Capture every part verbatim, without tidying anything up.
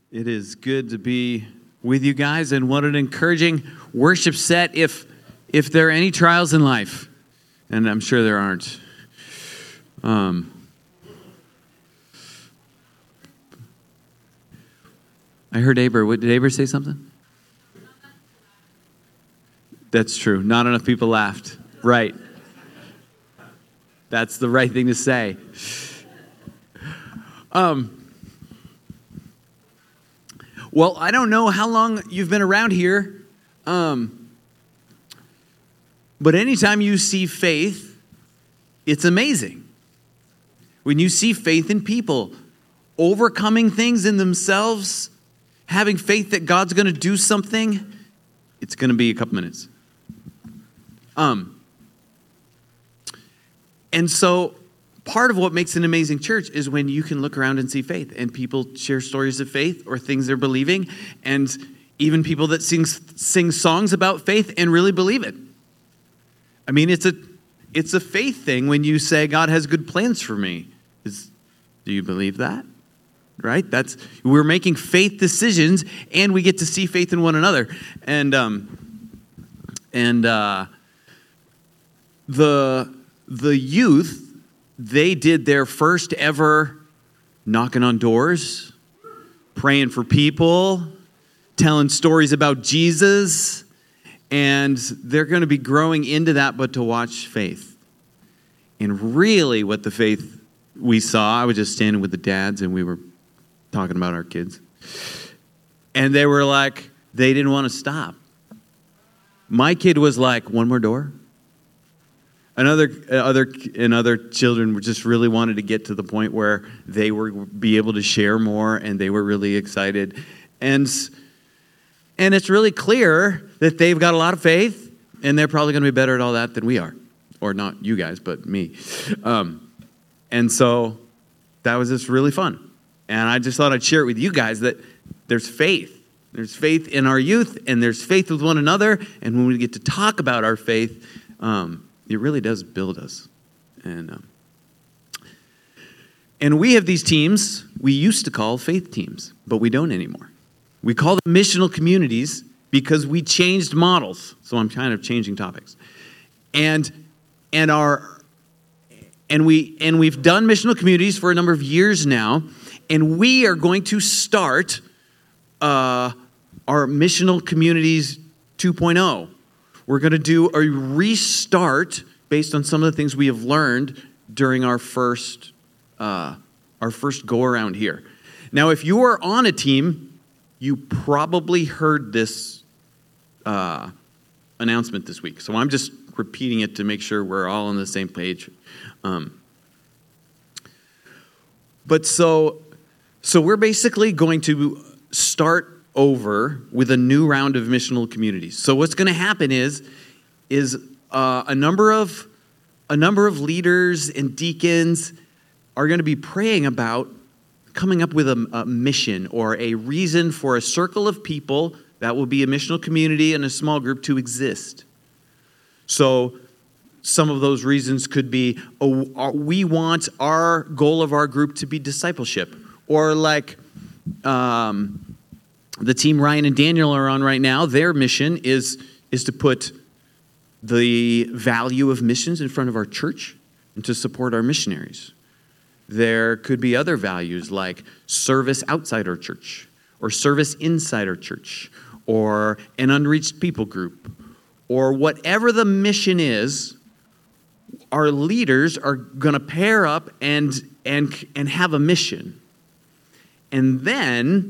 It is good to be with you guys, and what an encouraging worship set if if there are any trials in life, and I'm sure there aren't. Um, I heard Aber. What, did Aber say something? That's true. Not enough people laughed. Right. That's the right thing to say. Um. Well, I don't know how long you've been around here, um, but anytime you see faith, it's amazing. When you see faith in people, overcoming things in themselves, having faith that God's going to do something, it's going to be a couple minutes. Um, and so part of what makes an amazing church is when you can look around and see faith, and people share stories of faith or things they're believing, and even people that sing sing songs about faith and really believe it. I mean, it's a it's a faith thing when you say God has good plans for me. Is, do you believe that? Right? That's we're making faith decisions, and we get to see faith in one another. And um and uh, the the youth. They did their first ever knocking on doors, praying for people, telling stories about Jesus, and they're going to be growing into that, but to watch faith. And really what the faith we saw, I was just standing with the dads and we were talking about our kids. And they were like, they didn't want to stop. My kid was like, one more door. Another, other, and other children just really wanted to get to the point where they were be able to share more, and they were really excited, and and it's really clear that they've got a lot of faith, and they're probably going to be better at all that than we are, or not you guys, but me. Um, and so that was just really fun, and I just thought I'd share it with you guys that there's faith. There's faith in our youth, and there's faith with one another, and when we get to talk about our faith. Um, It really does build us. And um, and we have these teams we used to call faith teams, but we don't anymore. We call them missional communities because we changed models. So I'm kind of changing topics. And and our and we and we've done missional communities for a number of years now, and we are going to start uh, our missional communities two point oh. We're going to do a restart based on some of the things we have learned during our first uh, our first go around here. Now, if you are on a team, you probably heard this uh, announcement this week. So I'm just repeating it to make sure we're all on the same page. Um, but so, so we're basically going to start over with a new round of missional communities. So what's going to happen is, is uh, a number of a number of leaders and deacons are going to be praying about coming up with a, a mission or a reason for a circle of people that will be a missional community and a small group to exist. So some of those reasons could be, oh, we want our goal of our group to be discipleship, or like. Um, The team Ryan and Daniel are on right now, their mission is, is to put the value of missions in front of our church and to support our missionaries. There could be other values like service outside our church, or service inside our church, or an unreached people group, or whatever the mission is. Our leaders are going to pair up and, and, and have a mission. And then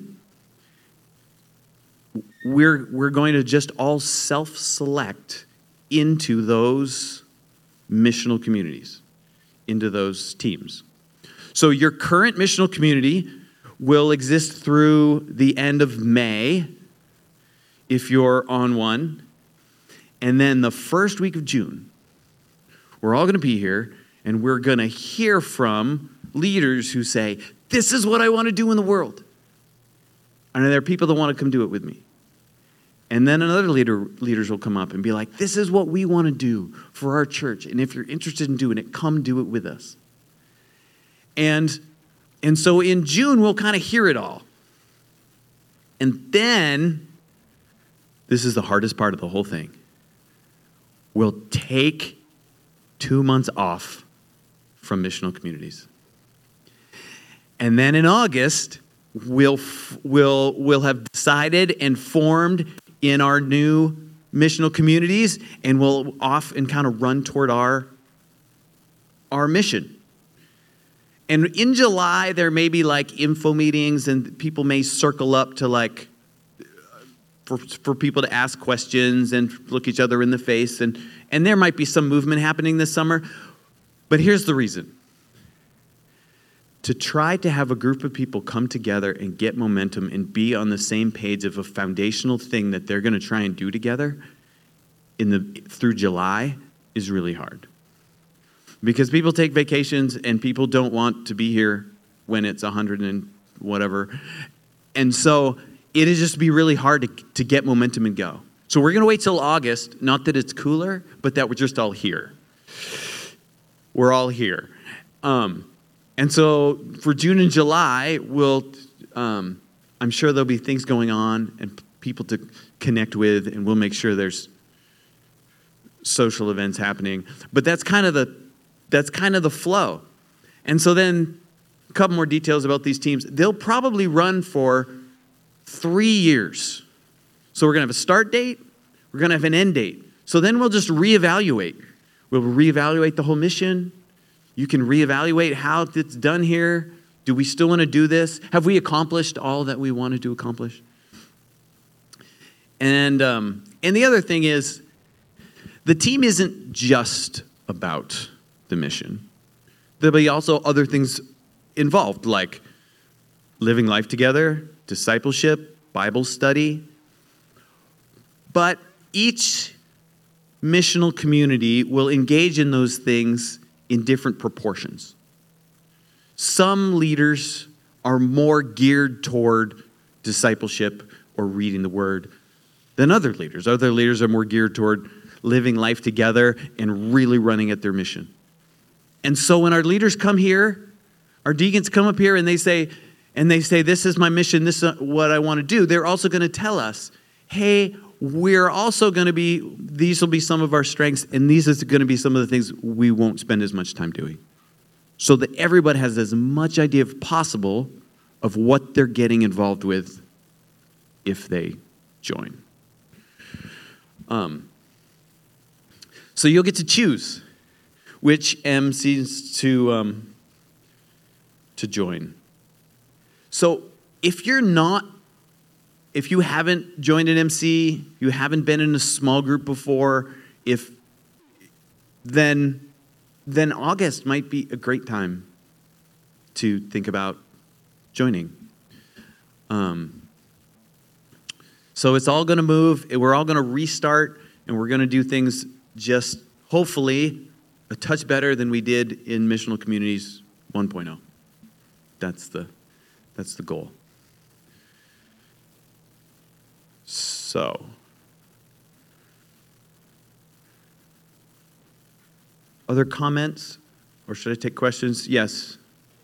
We're we're going to just all self-select into those missional communities, into those teams. So your current missional community will exist through the end of May, if you're on one. And then the first week of June, we're all going to be here, and we're going to hear from leaders who say, this is what I want to do in the world. And there are people that want to come do it with me. And then another leader leaders will come up and be like, this is what we want to do for our church. And if you're interested in doing it, come do it with us. And, and so in June, we'll kind of hear it all. And then, this is the hardest part of the whole thing. We'll take two months off from missional communities. And then in August, we'll, we'll, we'll have decided and formed in our new missional communities, and we'll off and kind of run toward our, our mission. And in July, there may be like info meetings, and people may circle up to like, for, for people to ask questions and look each other in the face. And, and there might be some movement happening this summer. But here's the reason. To try to have a group of people come together and get momentum and be on the same page of a foundational thing that they're going to try and do together in the through July is really hard. Because people take vacations and people don't want to be here when it's one hundred and whatever. And so it is just be really hard to, to get momentum and go. So we're going to wait till August, not that it's cooler, but that we're just all here. We're all here. Um, and so for June and July, we'll, um, I'm sure there'll be things going on and people to connect with, and we'll make sure there's social events happening. But that's kind of the That's kind of the flow. And so then a couple more details about these teams. They'll probably run for three years. So we're going to have a start date. We're going to have an end date. So then we'll just reevaluate. We'll reevaluate the whole mission. You can reevaluate how it's done here. Do we still want to do this? Have we accomplished all that we wanted to accomplish? And, um, and the other thing is, the team isn't just about the mission. There'll be also other things involved, like living life together, discipleship, Bible study. But each missional community will engage in those things in different proportions. Some leaders are more geared toward discipleship or reading the word than other leaders. Other leaders are more geared toward living life together and really running at their mission. And so when our leaders come here, our deacons come up here and they say, and they say, this is my mission, this is what I want to do. They're also going to tell us, hey, we're also going to be, these will be some of our strengths, and these are going to be some of the things we won't spend as much time doing. So that everybody has as much idea as possible of what they're getting involved with if they join. Um, so you'll get to choose which M Cs to um, to join. So if you're not, if you haven't joined an M C, you haven't been in a small group before, if then then August might be a great time to think about joining. Um, so it's all going to move. We're all going to restart, and we're going to do things just hopefully a touch better than we did in Missional Communities one point oh. That's the that's the goal. So, other comments, or should I take questions? Yes.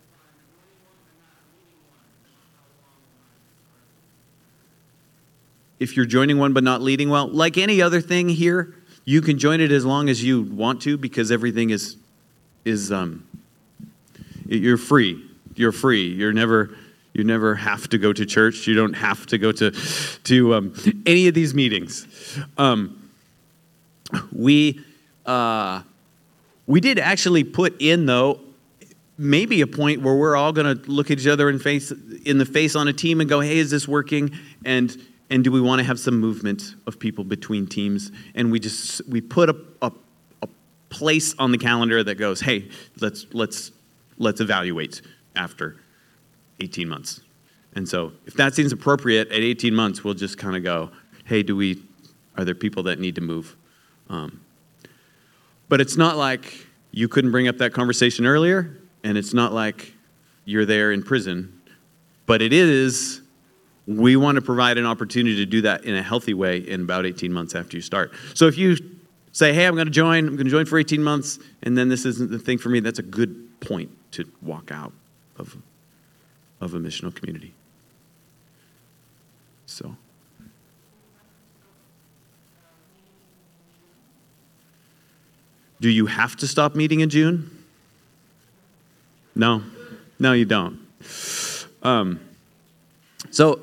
If you're joining one but not leading well, like any other thing here, you can join it as long as you want to, because everything is is um you're free. You're free. You're never you never have to go to church. You don't have to go to to um, any of these meetings. Um, we uh, we did actually put in, though, maybe a point where we're all going to look at each other in face in the face on a team and go, "Hey, is this working?" And and do we want to have some movement of people between teams? And we just we put a, a a place on the calendar that goes, "Hey, let's let's let's evaluate after eighteen months." And so if that seems appropriate at eighteen months, we'll just kind of go, hey, do we, are there people that need to move? Um, but it's not like you couldn't bring up that conversation earlier, and it's not like you're there in prison, but it is, we want to provide an opportunity to do that in a healthy way in about eighteen months after you start. So if you say, hey, I'm going to join, I'm going to join for eighteen months, and then this isn't the thing for me, that's a good point to walk out of, of a missional community. So. Do you have to stop meeting in June? No. No, you don't. Um, so,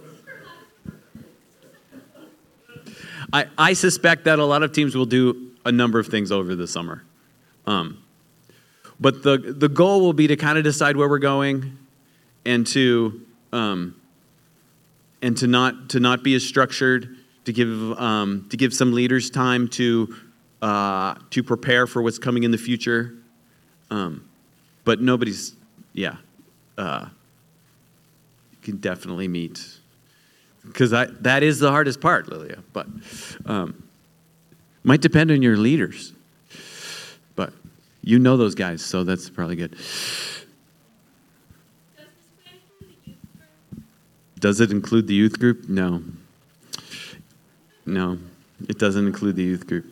I, I suspect that a lot of teams will do a number of things over the summer. Um, but the, the goal will be to kind of decide where we're going and to um, and to not to not be as structured, to give um, to give some leaders time to uh, to prepare for what's coming in the future. Um, but nobody's, yeah, uh, you can definitely meet. Because that is the hardest part, Lilia. But um, might depend on your leaders. But you know those guys, so that's probably good. Does it include the youth group? No. No, it doesn't include the youth group.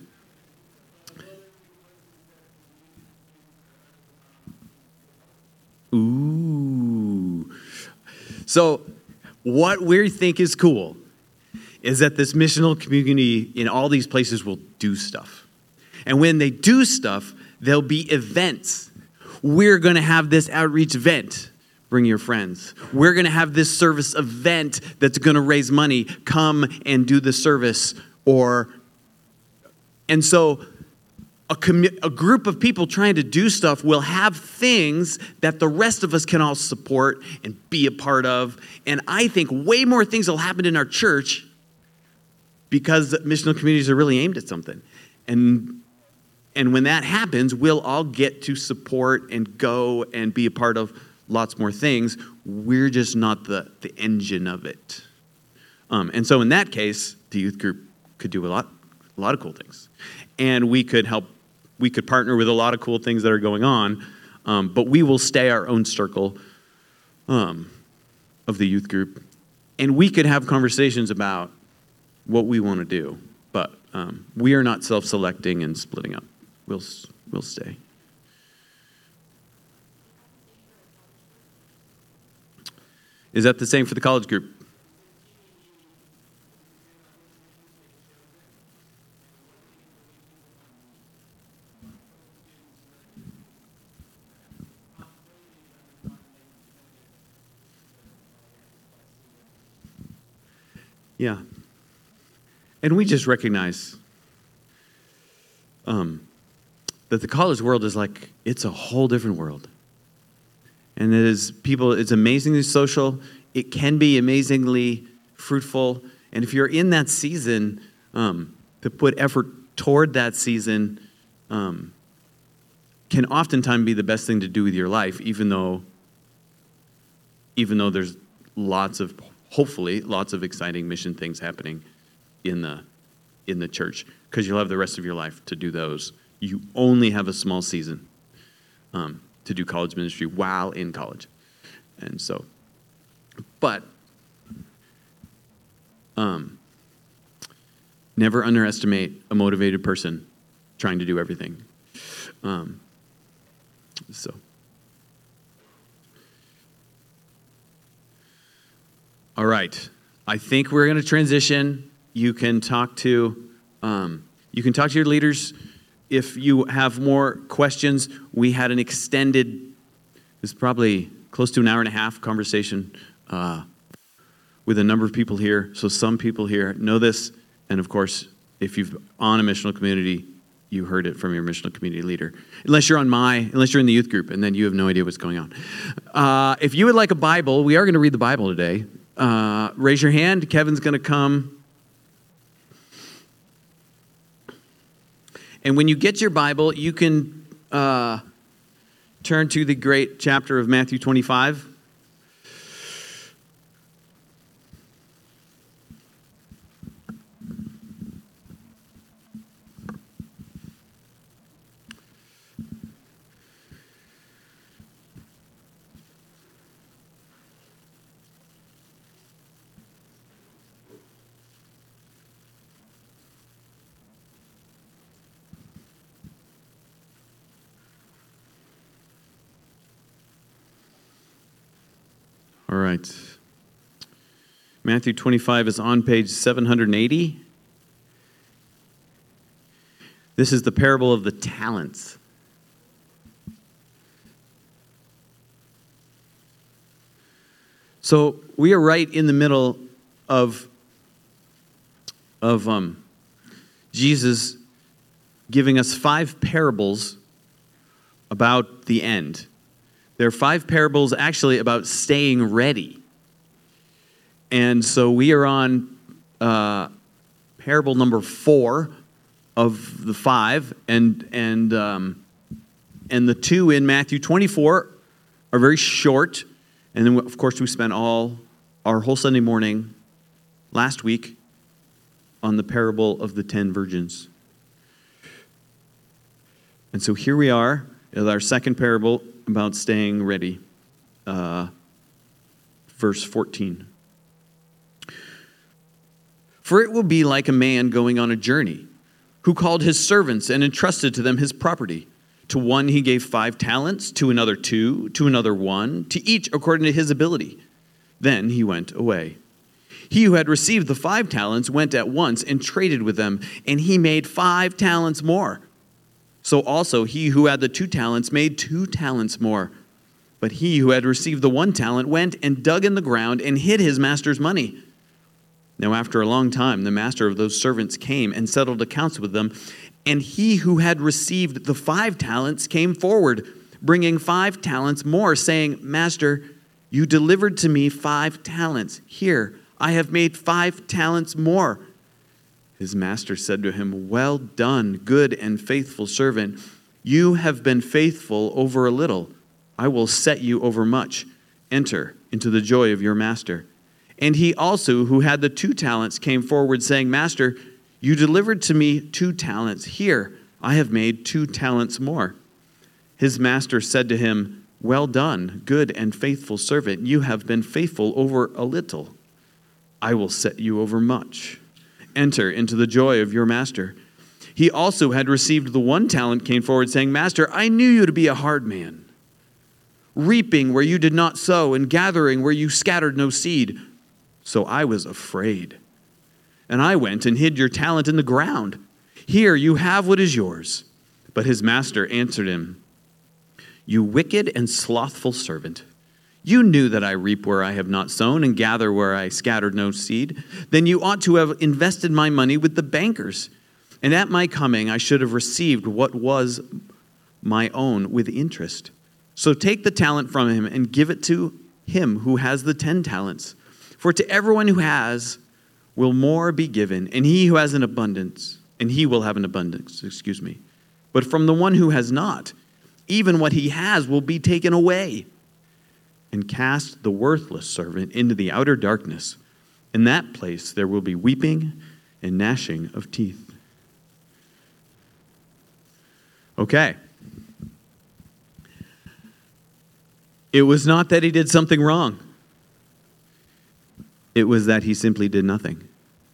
Ooh. So, what we think is cool is that this missional community in all these places will do stuff. And when they do stuff, there'll be events. We're going to have this outreach event. Bring your friends. We're going to have this service event that's going to raise money. Come and do the service. Or, and so a, commu- a group of people trying to do stuff will have things that the rest of us can all support and be a part of. And I think way more things will happen in our church because missional communities are really aimed at something. And, and when that happens, we'll all get to support and go and be a part of lots more things. We're just not the, the engine of it. Um, and so in that case, the youth group could do a lot, a lot of cool things. And we could help, we could partner with a lot of cool things that are going on, um, but we will stay our own circle um, of the youth group. And we could have conversations about what we want to do, but um, we are not self-selecting and splitting up. We'll, we'll stay. Is that the same for the college group? Yeah. And we just recognize um, that the college world is like, it's a whole different world. And it is people, it's amazingly social. It can be amazingly fruitful. And if you're in that season, um, to put effort toward that season um, can oftentimes be the best thing to do with your life, even though, even though there's lots of, hopefully, lots of exciting mission things happening in the in the church, because you'll have the rest of your life to do those. You only have a small season um, to do college ministry while in college. And so, but um, never underestimate a motivated person trying to do everything. Um, so. All right. I think we're going to transition. You can talk to um, you can talk to your leaders if you have more questions. We had an extended, it's probably close to an hour and a half conversation uh, with a number of people here. So some people here know this, and of course, if you've on a missional community, you heard it from your missional community leader. Unless you're on my, unless you're in the youth group, and then you have no idea what's going on. Uh, if you would like a Bible, we are going to read the Bible today. Uh, raise your hand. Kevin's going to come. And when you get your Bible, you can uh, turn to the great chapter of Matthew twenty-five. All right. Matthew twenty-five is on page seven hundred eighty. This is the parable of the talents. So we are right in the middle of, of um, Jesus giving us five parables about the end. There are five parables actually about staying ready. And so we are on uh, parable number four of the five, and and um, and the two in Matthew twenty-four are very short. And then, of course, we spent all our whole Sunday morning last week on the parable of the ten virgins. And so here we are with our second parable about staying ready, uh, verse fourteen. For it will be like a man going on a journey, who called his servants and entrusted to them his property. To one he gave five talents, to another two, to another one, to each according to his ability. Then he went away. He who had received the five talents went at once and traded with them, and he made five talents more. So also he who had the two talents made two talents more. But he who had received the one talent went and dug in the ground and hid his master's money. Now after a long time, the master of those servants came and settled accounts with them. And he who had received the five talents came forward, bringing five talents more, saying, Master, you delivered to me five talents. Here, I have made five talents more. His master said to him, Well done, good and faithful servant. You have been faithful over a little. I will set you over much. Enter into the joy of your master. And he also, who had the two talents, came forward, saying, Master, you delivered to me two talents. Here, I have made two talents more. His master said to him, Well done, good and faithful servant. You have been faithful over a little. I will set you over much. Enter into the joy of your master. He also had received the one talent, came forward, saying, Master, I knew you to be a hard man, reaping where you did not sow, and gathering where you scattered no seed. So I was afraid, and I went and hid your talent in the ground. Here you have what is yours. But his master answered him, You wicked and slothful servant. You knew that I reap where I have not sown and gather where I scattered no seed. Then you ought to have invested my money with the bankers, and at my coming I should have received what was my own with interest. So take the talent from him and give it to him who has the ten talents. For to everyone who has will more be given, and he who has an abundance, and he will have an abundance, excuse me. But from the one who has not, even what he has will be taken away. And cast the worthless servant into the outer darkness. In that place there will be weeping and gnashing of teeth. Okay. It was not that he did something wrong. It was that he simply did nothing.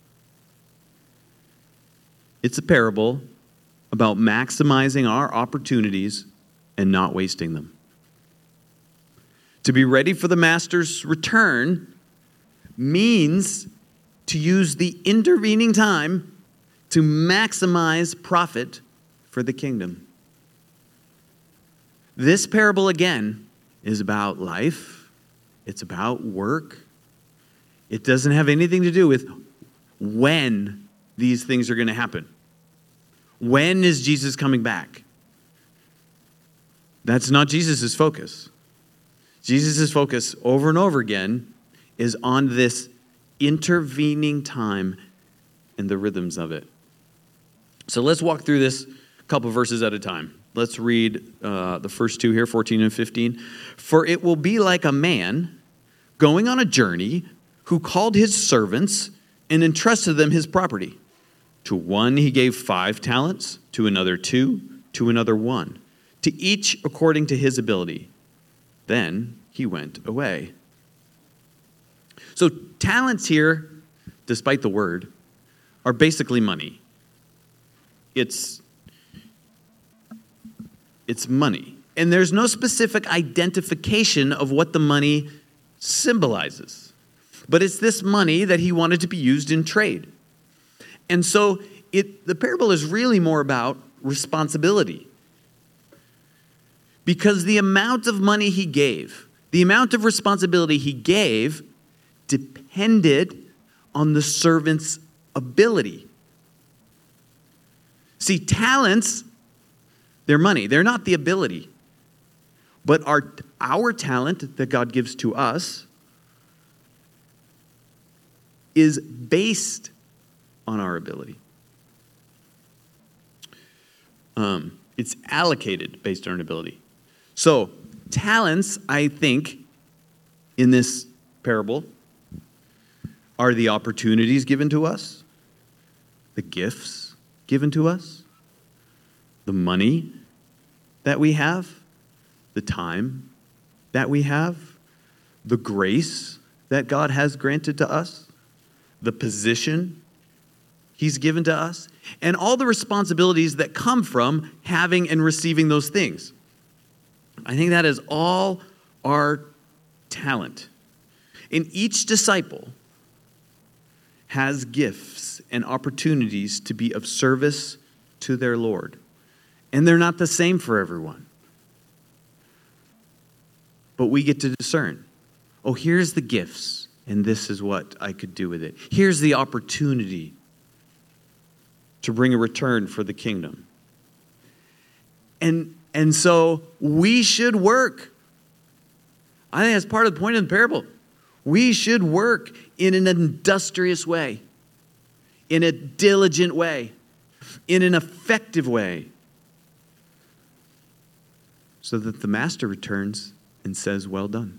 It's a parable about maximizing our opportunities and not wasting them. To be ready for the master's return means to use the intervening time to maximize profit for the kingdom. This parable, again, is about life. It's about work. It doesn't have anything to do with when these things are going to happen. When is Jesus coming back? That's not Jesus' focus. Jesus' focus over and over again is on this intervening time and the rhythms of it. So let's walk through this a couple verses at a time. Let's read uh, the first two here, fourteen and fifteen. For it will be like a man going on a journey who called his servants and entrusted them his property. To one he gave five talents, to another two, to another one, to each according to his ability. Then he went away. So talents here, despite the word, are basically money. It's, it's money. And there's no specific identification of what the money symbolizes. But it's this money that he wanted to be used in trade. And so it, the parable is really more about responsibility. Because the amount of money he gave, the amount of responsibility he gave, depended on the servant's ability. See, talents, they're money. They're not the ability. But our, our talent that God gives to us is based on our ability. Um, it's allocated based on our ability. So, talents, I think, in this parable, are the opportunities given to us, the gifts given to us, the money that we have, the time that we have, the grace that God has granted to us, the position he's given to us, and all the responsibilities that come from having and receiving those things. I think that is all our talent. And each disciple has gifts and opportunities to be of service to their Lord. And they're not the same for everyone. But we get to discern. Oh, here's the gifts, and this is what I could do with it. Here's the opportunity to bring a return for the kingdom. And, and so we should work. I think that's part of the point of the parable. We should work in an industrious way, in a diligent way, in an effective way, so that the master returns and says, well done.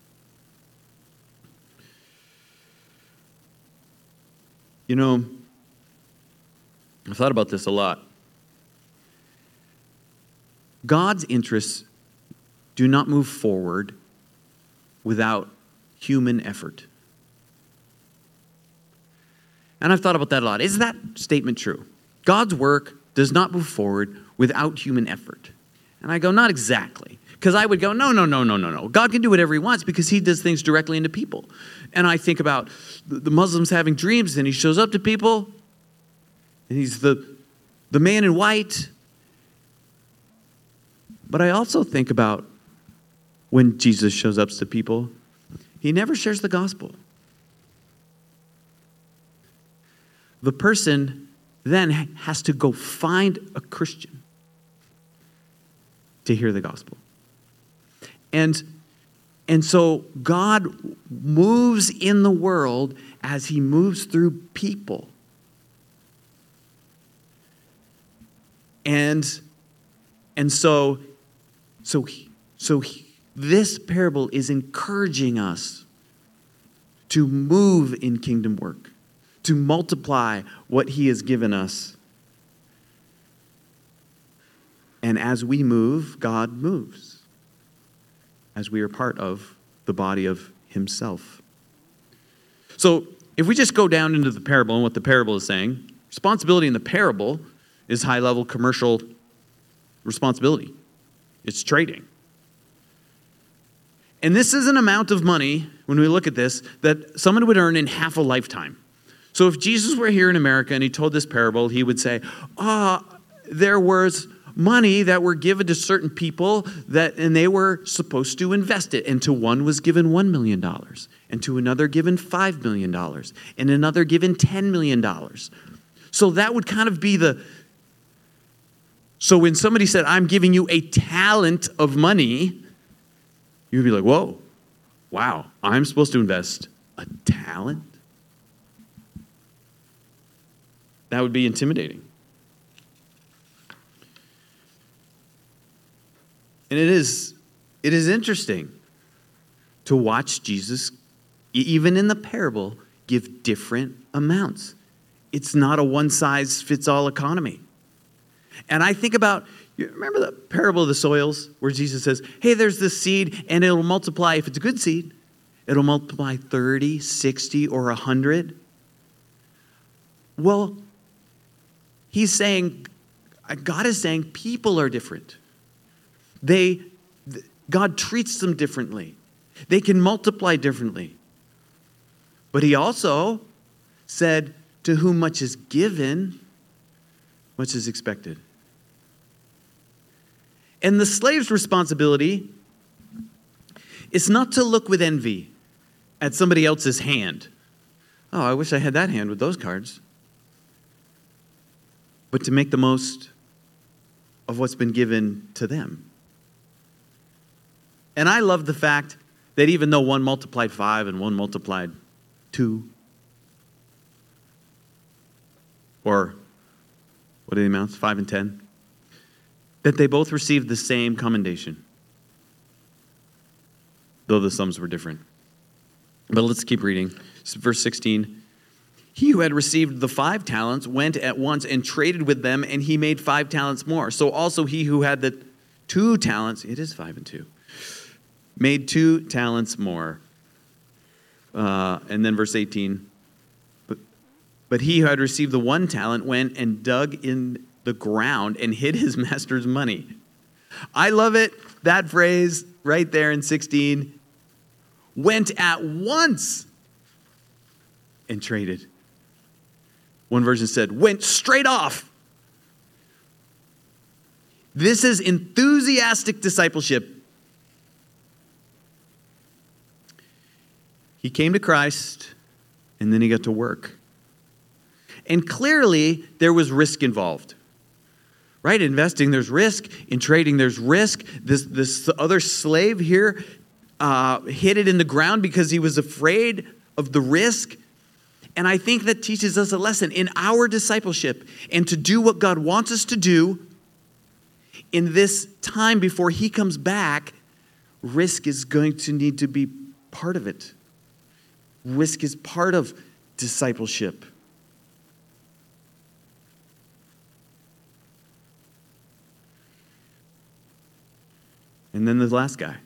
You know, I've thought about this a lot. God's interests do not move forward without human effort. And I've thought about that a lot. Is that statement true? God's work does not move forward without human effort. And I go, not exactly. Because I would go, no, no, no, no, no, no. God can do whatever he wants because he does things directly into people. And I think about the Muslims having dreams, and he shows up to people, and he's the, the man in white. But I also think about when Jesus shows up to people, he never shares the gospel. The person then has to go find a Christian to hear the gospel. And, and so God moves in the world as he moves through people. And, and so, so, he, so he, this parable is encouraging us to move in kingdom work, to multiply what he has given us. And as we move, God moves, as we are part of the body of himself. So if we just go down into the parable and what the parable is saying, responsibility in the parable is high-level commercial responsibility. It's trading. And this is an amount of money, when we look at this, that someone would earn in half a lifetime. So if Jesus were here in America and he told this parable, he would say, ah, oh, there was money that were given to certain people, that, and they were supposed to invest it. And to one was given one million dollars, and to another given five million dollars, and another given ten million dollars. So that would kind of be the... So when somebody said, I'm giving you a talent of money, you'd be like, whoa, wow, I'm supposed to invest a talent? That would be intimidating. And it is, it is interesting to watch Jesus, even in the parable, give different amounts. It's not a one-size-fits-all economy. And I think about, you remember the parable of the soils where Jesus says, hey, there's this seed and it'll multiply. If it's a good seed, it'll multiply thirty, sixty, or one hundred. Well, he's saying, God is saying people are different. They, God treats them differently. They can multiply differently. But he also said, to whom much is given, much is expected. And the slave's responsibility is not to look with envy at somebody else's hand. Oh, I wish I had that hand with those cards. But to make the most of what's been given to them. And I love the fact that even though one multiplied five and one multiplied two, or what are the amounts? Five and ten, that they both received the same commendation, though the sums were different. But let's keep reading. Verse sixteen. He who had received the five talents went at once and traded with them, and he made five talents more. So also he who had the two talents, it is five and two, made two talents more. Uh, and then verse eighteen. But, but he who had received the one talent went and dug in the ground and hid his master's money. I love it. That phrase right there in sixteen. Went at once and traded. One version said, went straight off. This is enthusiastic discipleship. He came to Christ, and then he got to work. And clearly, there was risk involved. Right? Investing, there's risk. In trading, there's risk. This, this other slave here uh, hid it in the ground because he was afraid of the risk. And I think that teaches us a lesson in our discipleship and to do what God wants us to do in this time before he comes back. Risk is going to need to be part of it. Risk is part of discipleship. And then the last guy.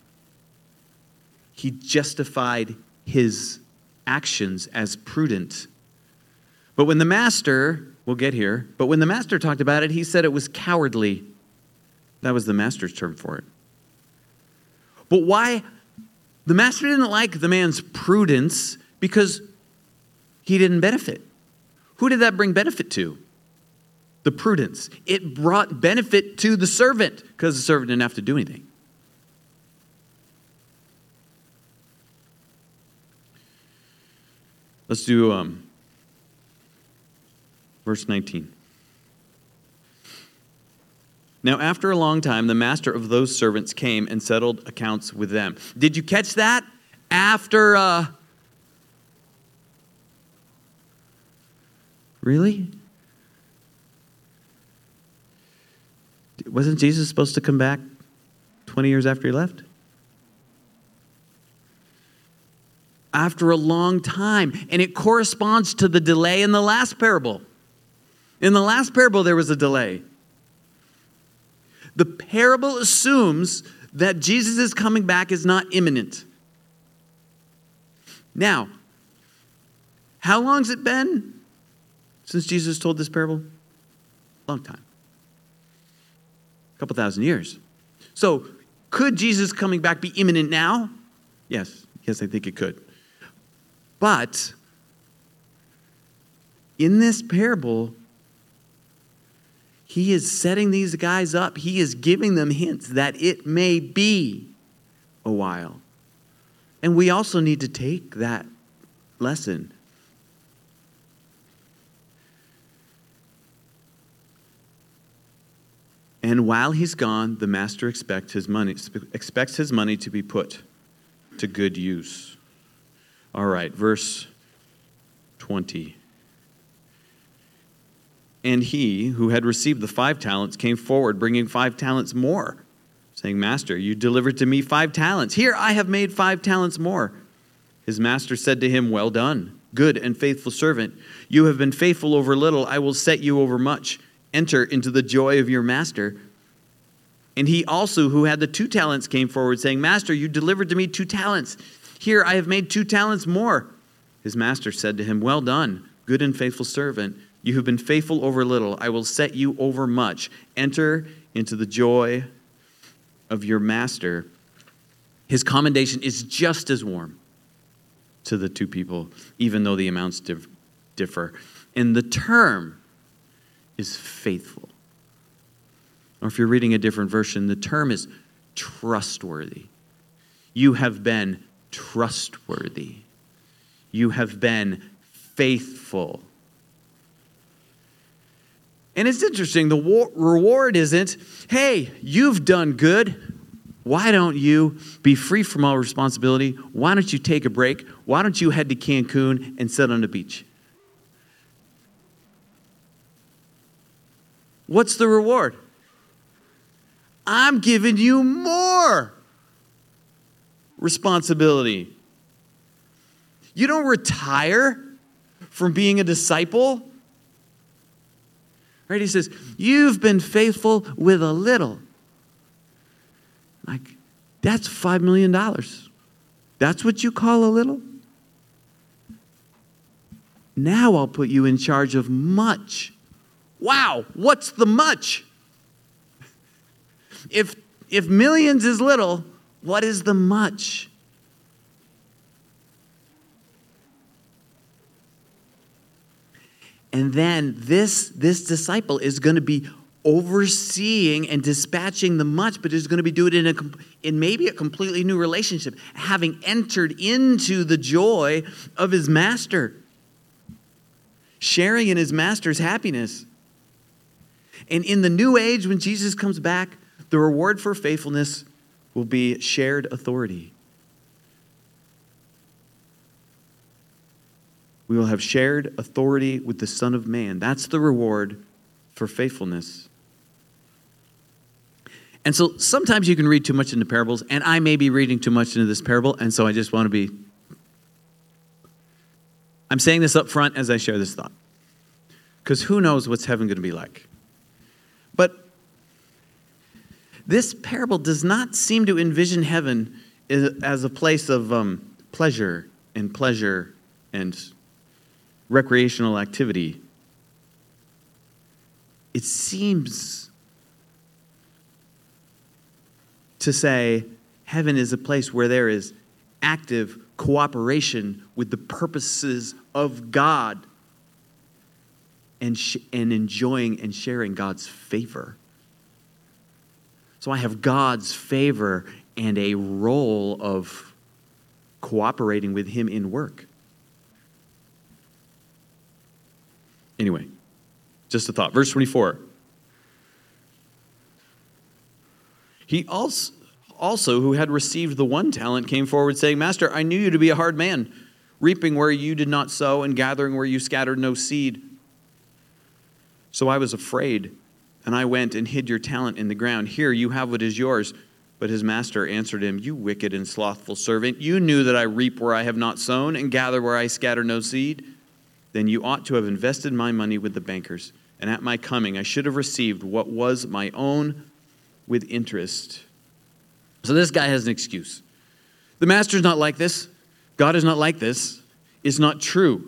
He justified his actions as prudent. But when the master, we'll get here, but when the master talked about it, he said it was cowardly. That was the master's term for it. But why? The master didn't like the man's prudence because he didn't benefit. Who did that bring benefit to? The prudence. It brought benefit to the servant because the servant didn't have to do anything. Let's do um, verse nineteen. Now, after a long time, the master of those servants came and settled accounts with them. Did you catch that? After, uh... Really? Wasn't Jesus supposed to come back twenty years after he left? After a long time. And it corresponds to the delay in the last parable. In the last parable, there was a delay. The parable assumes that Jesus' coming back is not imminent. Now, how long's it been since Jesus told this parable? Long time. A couple thousand years. So, could Jesus coming back be imminent now? Yes. Yes, I think it could. But in this parable, he is setting these guys up. He is giving them hints that it may be a while. And we also need to take that lesson. And while he's gone, the master expects his money, expects his money to be put to good use. All right, verse twenty. And he who had received the five talents came forward, bringing five talents more, saying, Master, you delivered to me five talents. Here, I have made five talents more. His master said to him, Well done, good and faithful servant. You have been faithful over little. I will set you over much. Enter into the joy of your master. And he also, who had the two talents, came forward, saying, Master, you delivered to me two talents. Here, I have made two talents more. His master said to him, Well done, good and faithful servant. You have been faithful over little. I will set you over much. Enter into the joy of your master. His commendation is just as warm. to the two people, even though the amounts dif- differ. And the term is faithful. Or if you're reading a different version, the term is trustworthy. You have been trustworthy. You have been faithful. And it's interesting, the war- reward isn't, hey, you've done good. Why don't you be free from all responsibility? Why don't you take a break? Why don't you head to Cancun and sit on the beach? What's the reward? I'm giving you more responsibility. You don't retire from being a disciple. Right? He says, you've been faithful with a little. Like, that's five million dollars. That's what you call a little? Now I'll put you in charge of much. Wow, what's the much? If, if millions is little, what is the much? And then this, this disciple is going to be overseeing and dispatching the much, but is going to be doing it in, a, in maybe a completely new relationship, having entered into the joy of his master, sharing in his master's happiness. And in the new age, when Jesus comes back, the reward for faithfulness will be shared authority. We will have shared authority with the Son of Man. That's the reward for faithfulness. And so sometimes you can read too much into parables, and I may be reading too much into this parable, and so I just want to be... I'm saying this up front as I share this thought, because who knows what's heaven going to be like. But this parable does not seem to envision heaven as a place of um, pleasure and pleasure and recreational activity. It seems to say heaven is a place where there is active cooperation with the purposes of God and, sh- and enjoying and sharing God's favor. So I have God's favor and a role of cooperating with him in work. Anyway, just a thought. Verse twenty-four. He also, also, who had received the one talent, came forward saying, Master, I knew you to be a hard man, reaping where you did not sow and gathering where you scattered no seed. So I was afraid, and I went and hid your talent in the ground. Here, you have what is yours. But his master answered him, You wicked and slothful servant, you knew that I reap where I have not sown and gather where I scatter no seed. Then you ought to have invested my money with the bankers, and at my coming I should have received what was my own with interest. So this guy has an excuse. The master's not like this. God is not like this. It's not true.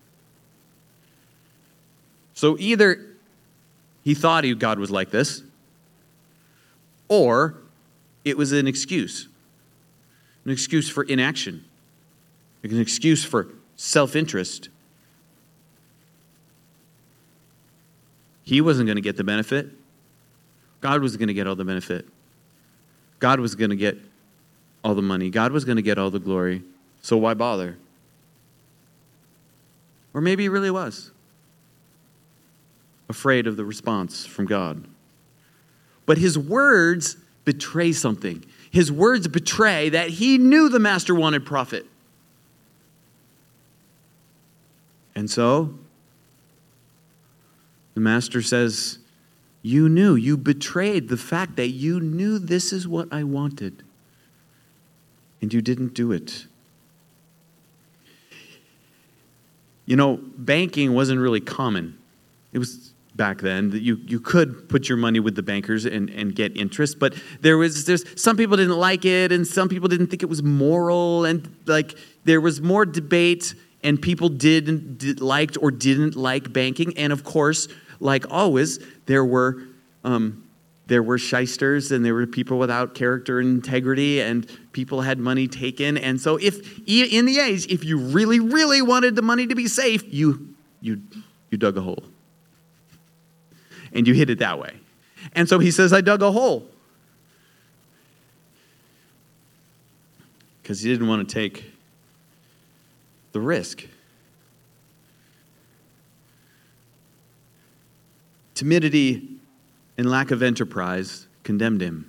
So either he thought he, God was like this, or it was an excuse. An excuse for inaction. An excuse for self-interest. He wasn't going to get the benefit. God was going to get all the benefit. God was going to get all the money. God was going to get all the glory. So why bother? Or maybe he really was afraid of the response from God. But his words betray something. His words betray that he knew the master wanted profit. And so the master says, you knew, you betrayed the fact that you knew this is what I wanted. And you didn't do it. You know, banking wasn't really common. It was back then that you, you could put your money with the bankers and, and get interest, but there was there's some people didn't like it and some people didn't think it was moral, and like there was more debate, and people did, did liked or didn't like banking. And of course, like always, there were um, there were shysters and there were people without character and integrity, and people had money taken. And so if in the age, if you really, really wanted the money to be safe, you you you dug a hole. And you hid it that way. And so he says, I dug a hole. Because he didn't want to take the risk. Timidity and lack of enterprise condemned him.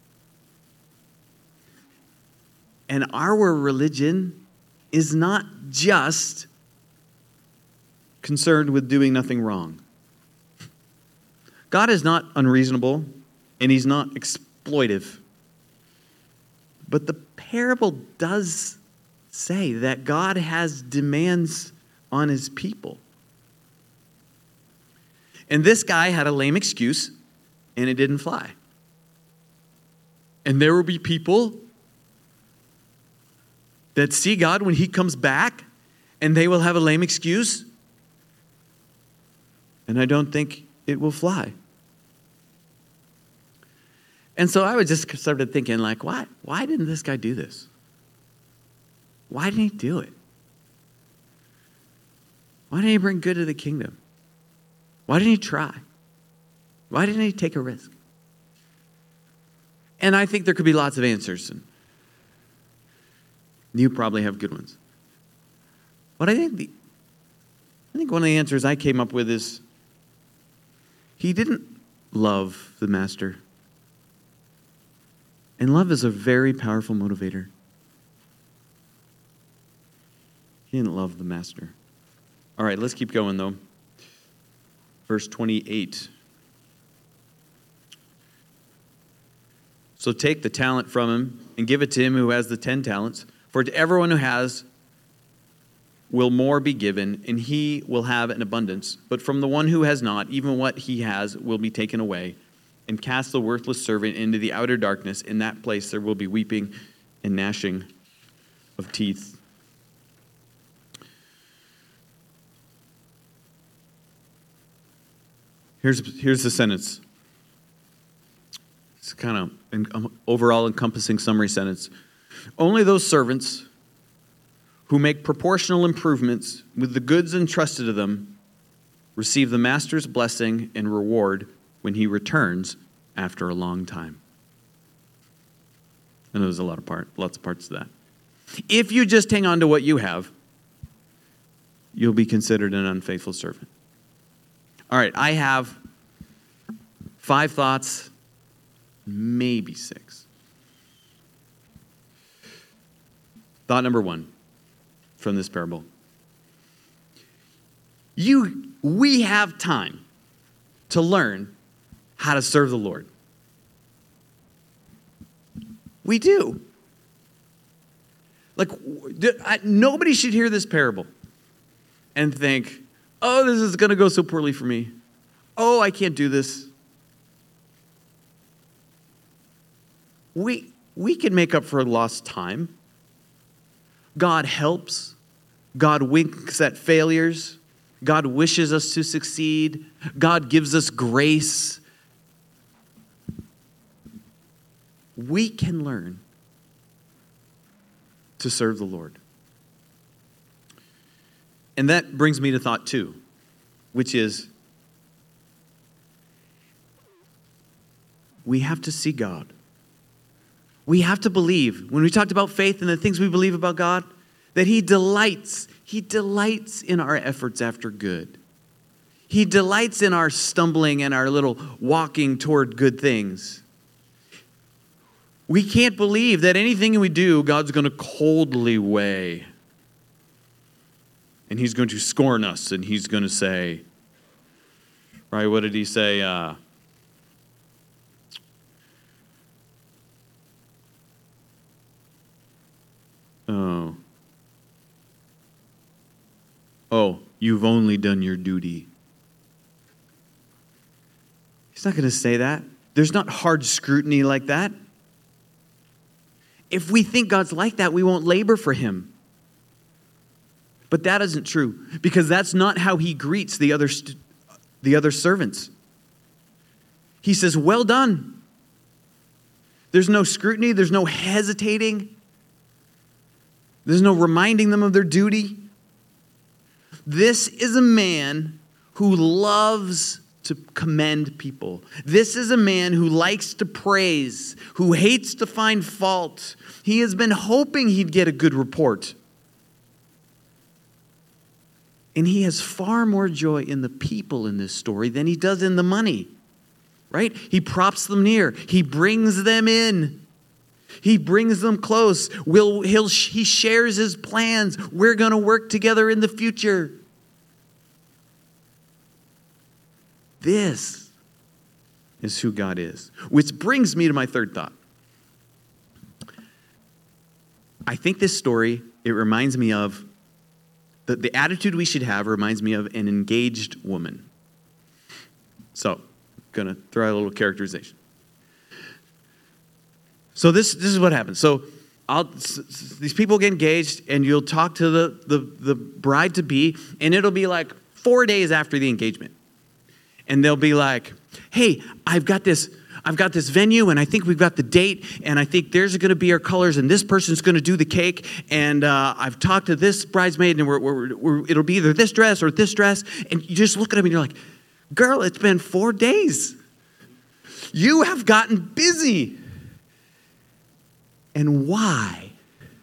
And our religion is not just concerned with doing nothing wrong. God is not unreasonable, and he's not exploitive. But the parable does say that God has demands on his people. And this guy had a lame excuse, and it didn't fly. And there will be people that see God when he comes back, and they will have a lame excuse, and I don't think it will fly. And so I was just started thinking, like, why, why didn't this guy do this? Why didn't he do it? Why didn't he bring good to the kingdom? Why didn't he try? Why didn't he take a risk? And I think there could be lots of answers. And you probably have good ones. But I think the, I think one of the answers I came up with is he didn't love the master. And love is a very powerful motivator. He didn't love the master. All right, let's keep going though. Verse twenty-eight. So take the talent from him and give it to him who has the ten talents. For to everyone who has will more be given, and he will have an abundance. But from the one who has not, even what he has will be taken away. And cast the worthless servant into the outer darkness. In that place there will be weeping and gnashing of teeth. Here's, here's the sentence. It's kind of an overall encompassing summary sentence. Only those servants who make proportional improvements with the goods entrusted to them receive the master's blessing and reward when he returns after a long time. I know there's a lot of part, lots of parts to that. If you just hang on to what you have, you'll be considered an unfaithful servant. All right, I have five thoughts, maybe six. Thought number one from this parable. You, we have time to learn how to serve the Lord. We do. Like, nobody should hear this parable and think, oh, this is going to go so poorly for me. Oh, I can't do this. We, we can make up for lost time. God helps. God winks at failures. God wishes us to succeed. God gives us grace. We can learn to serve the Lord. And that brings me to thought two, which is we have to see God. We have to believe, when we talked about faith and the things we believe about God, that he delights, he delights in our efforts after good. He delights in our stumbling and our little walking toward good things. We can't believe that anything we do, God's going to coldly weigh. And he's going to scorn us, and he's going to say, right, what did he say? Uh, oh. Oh, you've only done your duty. He's not going to say that. There's not hard scrutiny like that. If we think God's like that, we won't labor for him. But that isn't true, because that's not how he greets the other, st- the other servants. He says, well done. There's no scrutiny. There's no hesitating. There's no reminding them of their duty. This is a man who loves to commend people. This is a man who likes to praise, who hates to find fault. He has been hoping he'd get a good report. And he has far more joy in the people in this story than he does in the money. Right? He props them near. He brings them in. He brings them close. We'll, he'll, he shares his plans. We're going to work together in the future. This is who God is. Which brings me to my third thought. I think this story, it reminds me of, the, the attitude we should have reminds me of an engaged woman. So, I'm going to throw out a little characterization. So this, this is what happens. So I'll, these people get engaged, and you'll talk to the, the, the bride-to-be, and it'll be like four days after the engagement. And they'll be like, hey, I've got this, I've got this venue, and I think we've got the date, and I think there's going to be our colors, and this person's going to do the cake, and uh, I've talked to this bridesmaid, and we're, we're, we're, it'll be either this dress or this dress. And you just look at them, and you're like, girl, it's been four days. You have gotten busy. And why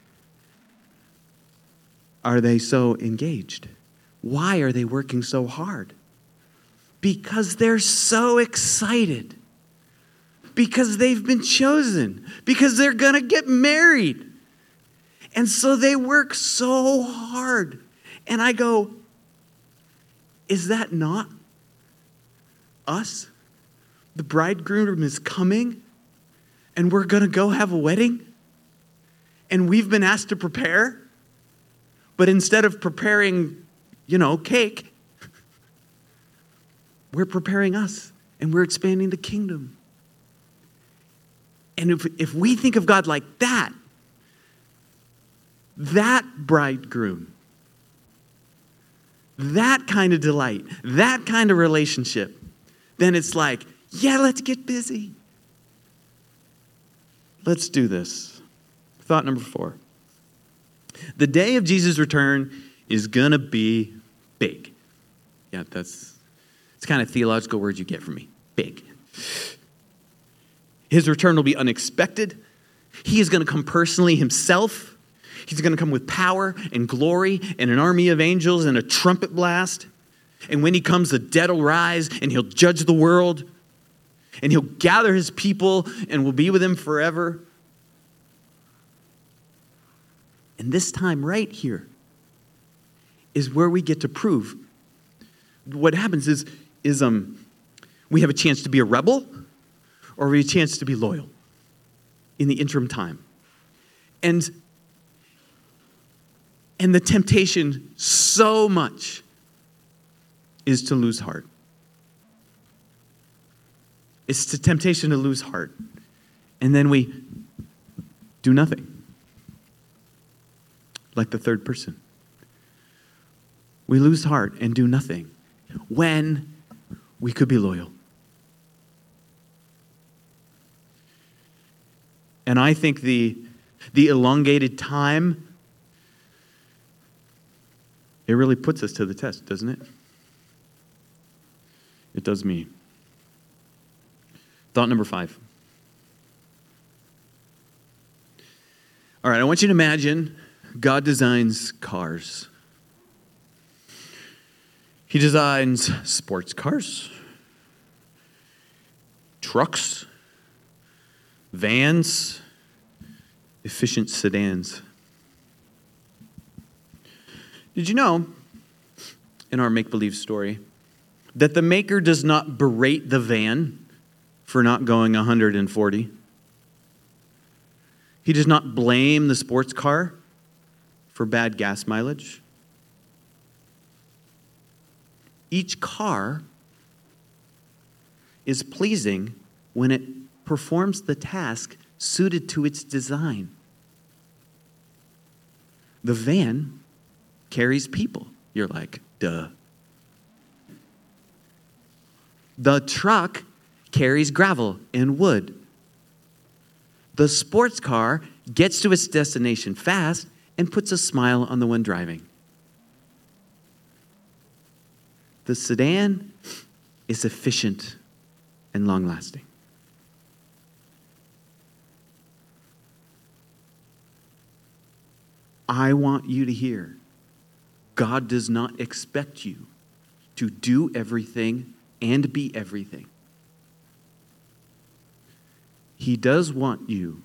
are they so engaged? Why are they working so hard? Because they're so excited. Because they've been chosen. Because they're going to get married. And so they work so hard. And I go, is that not us? The bridegroom is coming, and we're going to go have a wedding, and we've been asked to prepare, but instead of preparing, you know, cake, we're preparing us, and we're expanding the kingdom. And if, if we think of God like that, that bridegroom, that kind of delight, that kind of relationship, then it's like, yeah, let's get busy. Let's do this. Thought number four. The day of Jesus' return is going to be big. Yeah, that's it's kind of theological words you get from me. Big. His return will be unexpected. He is going to come personally himself. He's going to come with power and glory and an army of angels and a trumpet blast. And when he comes, the dead will rise, and he'll judge the world. And he'll gather his people and will be with them forever. And this time right here is where we get to prove. What happens is, is um, we have a chance to be a rebel, or we have a chance to be loyal in the interim time. And, and the temptation so much is to lose heart. It's the temptation to lose heart. And then we do nothing. Like the third person. We lose heart and do nothing when we could be loyal. And I think the, the elongated time, it really puts us to the test, doesn't it? It does me. Thought number five. All right, I want you to imagine God designs cars. He designs sports cars, trucks, vans, efficient sedans. Did you know, in our make-believe story, that the maker does not berate the van for not going one hundred forty? He does not blame the sports car for bad gas mileage. Each car is pleasing when it performs the task suited to its design. The van carries people. You're like, duh. The truck carries gravel and wood. The sports car gets to its destination fast and puts a smile on the one driving. The sedan is efficient and long-lasting. I want you to hear, God does not expect you to do everything and be everything. He does want you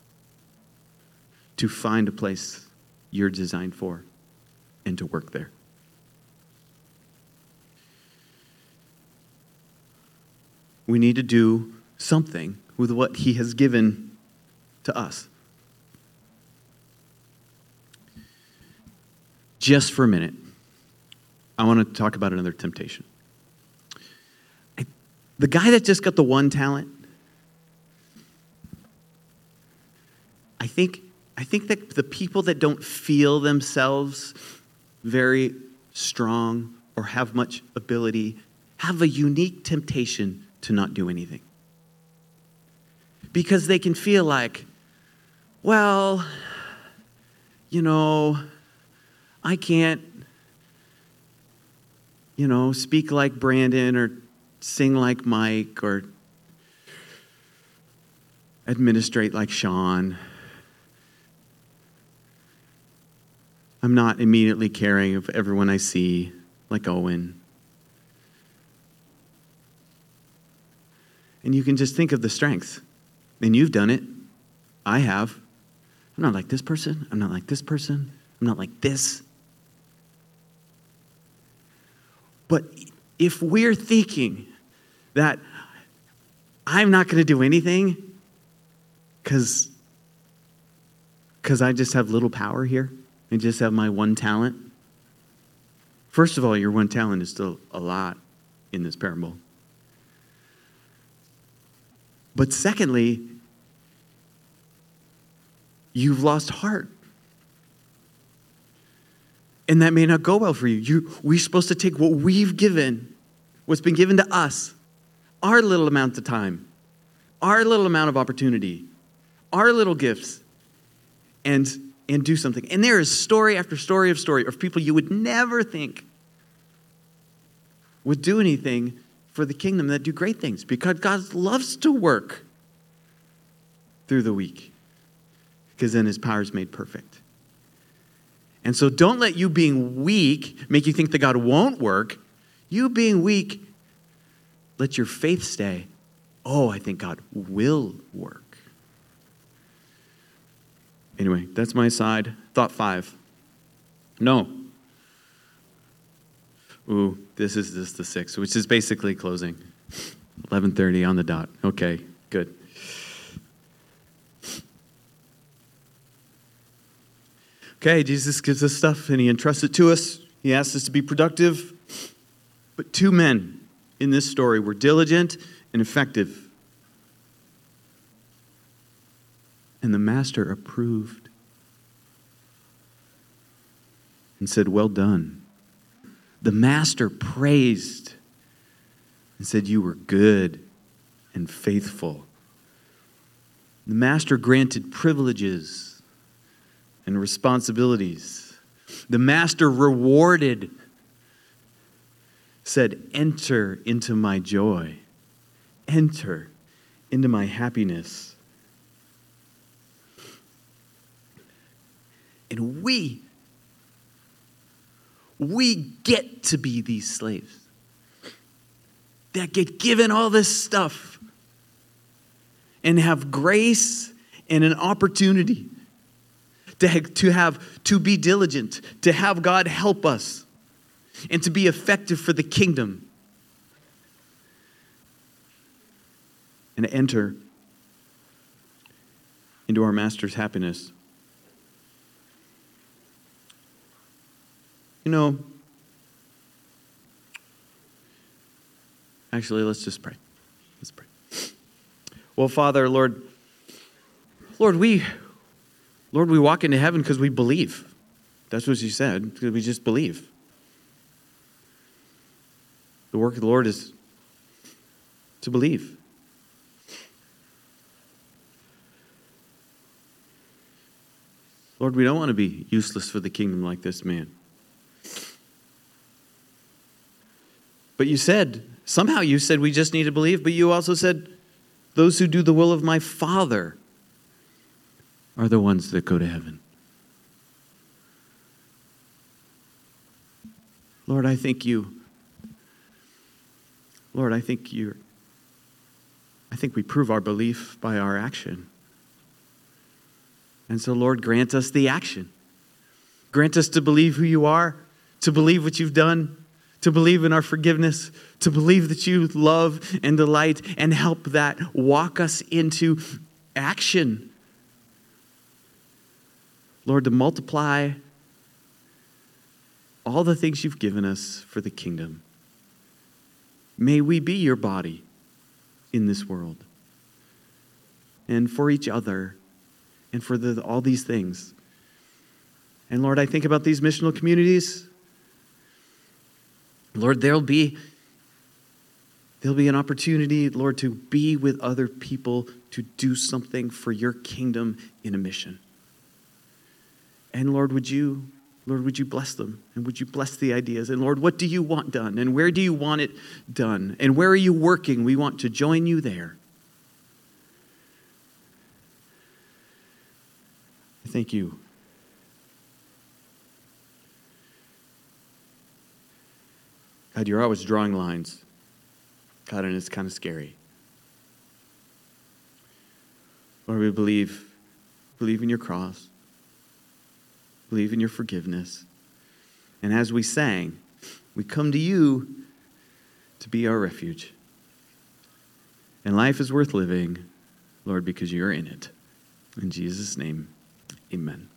to find a place you're designed for and to work there. We need to do something with what he has given to us. Just for a minute, I want to talk about another temptation. I, the guy that just got the one talent, I think, I think that the people that don't feel themselves very strong or have much ability have a unique temptation to not do anything. Because they can feel like, well, you know, I can't, you know, speak like Brandon or sing like Mike or administrate like Sean. I'm not immediately caring of everyone I see like Owen. And you can just think of the strengths. And you've done it. I have. I'm not like this person. I'm not like this person. I'm not like this. But if we're thinking that I'm not going to do anything because because I just have little power here and just have my one talent, first of all, your one talent is still a lot in this parable. But secondly, you've lost heart. And that may not go well for you. you. We're supposed to take what we've given, what's been given to us, our little amount of time, our little amount of opportunity, our little gifts, and, and do something. And there is story after story of story of people you would never think would do anything for the kingdom that do great things, because God loves to work through the weak, because then his power is made perfect. And so don't let you being weak make you think that God won't work. You being weak, let your faith stay. Oh, I think God will work. Anyway, that's my side. Thought five. No. Ooh, this is just the sixth, which is basically closing. eleven thirty on the dot. Okay, good. Okay, Jesus gives us stuff and he entrusts it to us. He asks us to be productive. But two men in this story were diligent and effective. And the master approved and said, well done. The master praised and said, you were good and faithful. The master granted privileges and responsibilities. The master rewarded, said, enter into my joy. Enter into my happiness. And we, we get to be these slaves that get given all this stuff and have grace and an opportunity To have, to have, to be diligent, to have God help us, and to be effective for the kingdom. And to enter into our master's happiness. You know, actually, let's just pray. Let's pray. Well, Father, Lord, Lord, we... Lord, we walk into heaven because we believe. That's what you said, because we just believe. The work of the Lord is to believe. Lord, we don't want to be useless for the kingdom like this man. But you said, somehow you said we just need to believe, but you also said, those who do the will of my Father are the ones that go to heaven. Lord, I thank you. Lord, I think you're, I think we prove our belief by our action. And so, Lord, grant us the action. Grant us to believe who you are, to believe what you've done, to believe in our forgiveness, to believe that you love and delight, and help that walk us into action. Lord, to multiply all the things you've given us for the kingdom. May we be your body in this world, and for each other, and for the, all these things. And Lord, I think about these missional communities. Lord, there'll be, there'll be an opportunity, Lord, to be with other people, to do something for your kingdom in a mission. And Lord, would you, Lord, would you bless them? And would you bless the ideas? And Lord, what do you want done? And where do you want it done? And where are you working? We want to join you there. Thank you. God, you're always drawing lines. God, and it's kind of scary. Lord, we believe, believe in your cross. Believe in your forgiveness. And as we sang, we come to you to be our refuge. And life is worth living, Lord, because you're in it. In Jesus' name, amen.